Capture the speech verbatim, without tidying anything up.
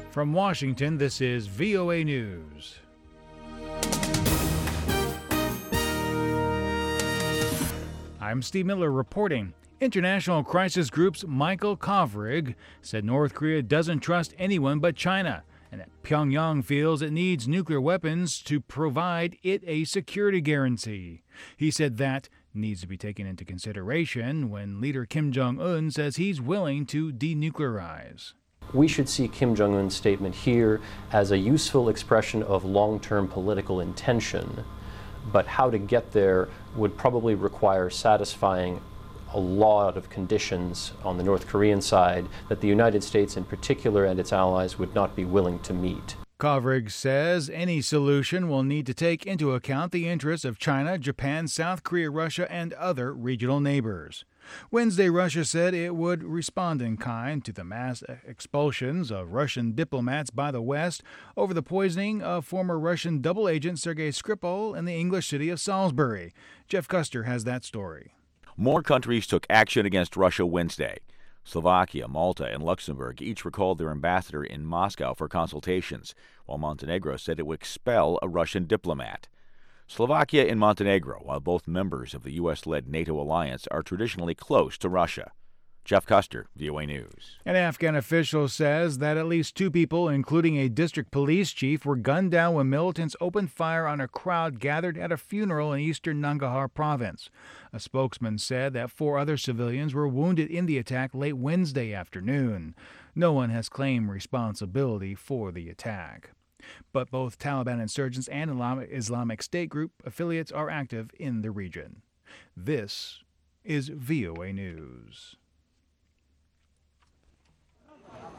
From Washington, this is V O A News. I'm Steve Miller reporting. International crisis group's Michael Kovrig said North Korea doesn't trust anyone but China, and that Pyongyang feels it needs nuclear weapons to provide it a security guarantee. He said that needs to be taken into consideration when leader Kim Jong-un says he's willing to denuclearize. We should see Kim Jong-un's statement here as a useful expression of long-term political intention, but how to get there would probably require satisfying a lot of conditions on the North Korean side that the United States in particular and its allies would not be willing to meet. Kovrig says any solution will need to take into account the interests of China, Japan, South Korea, Russia, and other regional neighbors. Wednesday, Russia said it would respond in kind to the mass expulsions of Russian diplomats by the West over the poisoning of former Russian double agent Sergei Skripal in the English city of Salisbury. Jeff Custer has that story. More countries took action against Russia Wednesday. Slovakia, Malta, and Luxembourg each recalled their ambassador in Moscow for consultations, while Montenegro said it would expel a Russian diplomat. Slovakia and Montenegro, while both members of the U S-led NATO alliance, are traditionally close to Russia. Jeff Custer, V O A News. An Afghan official says that at least two people, including a district police chief, were gunned down when militants opened fire on a crowd gathered at a funeral in eastern Nangarhar province. A spokesman said that four other civilians were wounded in the attack late Wednesday afternoon. No one has claimed responsibility for the attack. But both Taliban insurgents and Islamic State group affiliates are active in the region. This is V O A News.